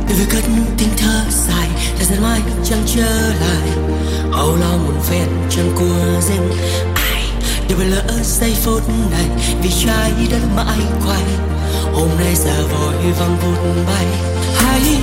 để về cất tiếng thở dài, thời gian mãi chẳng trở lại. Âu lo muộn phiền chẳng của riêng ai đều bị lỡ giây phút này, vì trái đất mãi quay. Hôm nay giờ vội vàng vụt bay, hãy